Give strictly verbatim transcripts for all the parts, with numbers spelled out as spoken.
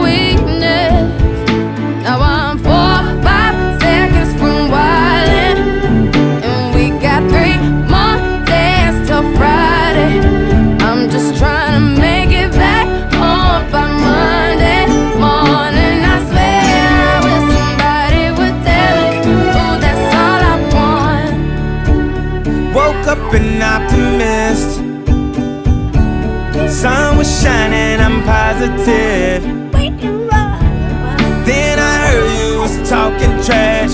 weakness. Now I'm four, five seconds from wildin', and we got three more days till Friday. I'm just trying to make it back home by Monday morning. I swear I wish somebody would tell me, ooh, that's all I want. Woke up an optimist. Sun was shining, I'm positive. Then I heard you was talking trash.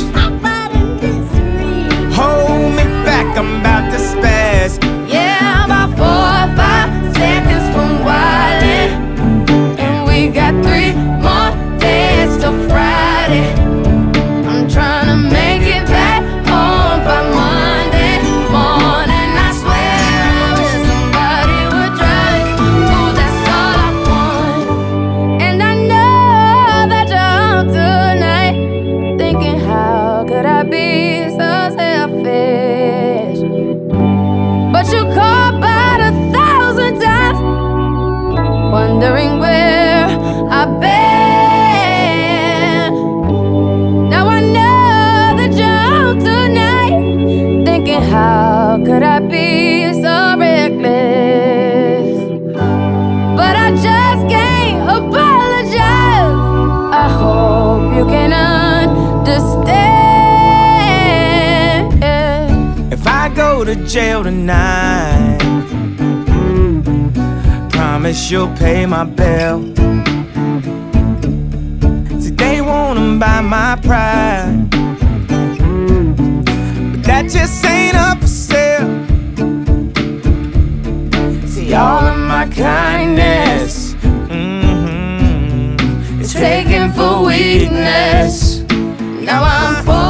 Hold me back, I'm about to spaz. Yeah, I'm about four or five seconds from wildin', and we got three more days till Friday. I'm trying to make it back home by Monday morning. I swear I wish somebody would drive me. Ooh, that's all I want. And I know that you're home tonight, thinking how could I be so selfish? But you called about a thousand times, wondering where I've been. Now I know that you're home tonight, thinking how could I be so reckless? But I just can't apologize. I hope you can understand. If I go to jail tonight, promise you'll pay my bill. See, they wanna buy my pride, but that just ain't up for sale. See, all of my kindness, mm-hmm, it's taken for weakness. Now I'm four